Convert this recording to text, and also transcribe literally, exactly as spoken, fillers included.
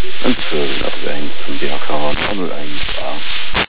and further up again from the arcade on the range bar.